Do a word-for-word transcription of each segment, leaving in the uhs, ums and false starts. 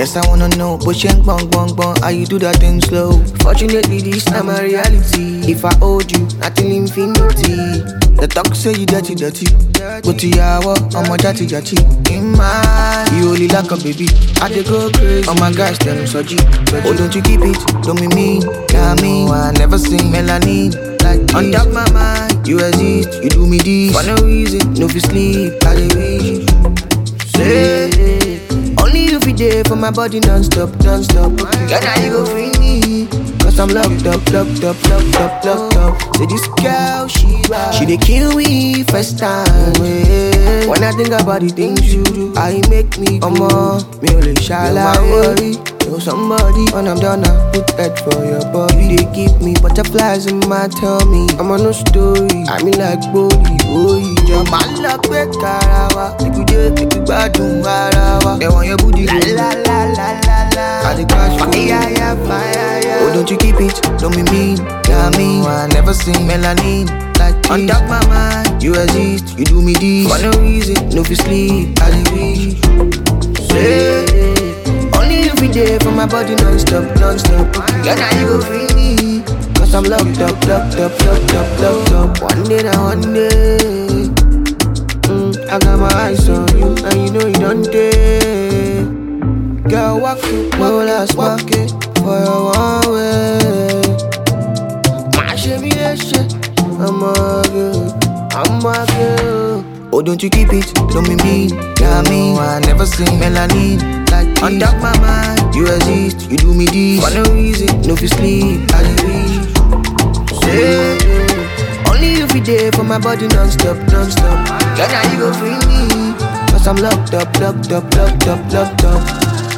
Yes, I wanna know, but she ain't bong bong bong. How you do that thing slow? Fortunately, this time my reality. If I hold you, nothing infinity. The talk say you dirty, dirty. But to yawa, I'm a dirty, dirty. In my, you only like a baby. I dey go crazy. Oh my gosh, tell him so G. Oh, don't you keep it? Don't be mean. Yeah, I mean, I never seen melanin like this. On top my mind, you exist. You do me this for no reason. No fi sleep, I dey wish. Say, only you fi there for my body non-stop, non-stop. Girl, now you go free me. Cause I'm locked up, locked up, locked up, locked up. Say this girl, she bad. She dey kill me first time. When I think about the things you do, I make me come on. Me only shall I worry. Know somebody when I'm done, I put that for your body. They give me butterflies in my tummy. I'm on no story. I mean like body, boy. Jump my luck with Karawa. Make you just make you bad do Marawa. They want your booty. La la la la la la. I the crash for yeah yeah fire yeah. Oh, don't you keep it? Don't be mean. Yeah, I mean, I never seen melanin like this. On top my mind, you exist. You do me this for no reason. No fi sleep, I dey wish. Say, only you fi there for my body non-stop, non-stop. Girl, now you go free me. Cause I'm locked up, locked up, locked up, locked up. One day now, one day mm, I got my eyes on you, and you know you don't dare. Girl, walk it, no last walk it for your one way. My shimmy, that shit, I'm a girl, I'm a girl. Oh, don't you keep it, don't be mean. Yeah, I mean, I never seen melanin like this. On top my mind, you exist. You do me this for no reason. No fi sleep, I dey wish. Say, only you fi there for my body non-stop, non-stop. Girl, now you go free me. Cause I'm locked up, locked up, locked up, locked up.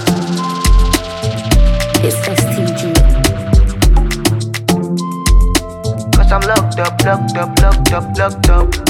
It's S T G. Cause I'm locked up, locked up, locked up, locked up.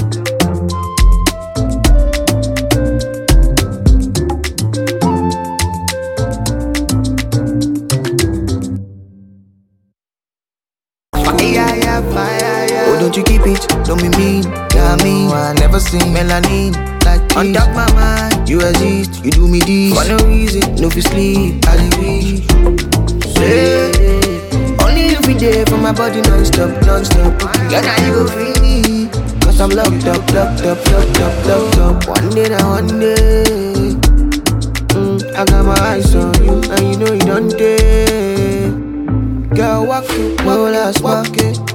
Oh, don't you keep it? Don't be mean. Yeah, I mean, I never seen melanin like this. On top my mind, you exist. You do me this for no reason. No fi sleep, I dey wish. Say, only you fi there for my body non-stop, non-stop. Girl, now you go free me. Cause I'm locked up, locked up, locked up, locked up. One day now, one day mm, I got my eyes on you, and you know you don't dare. Girl, walk it, no last walk it.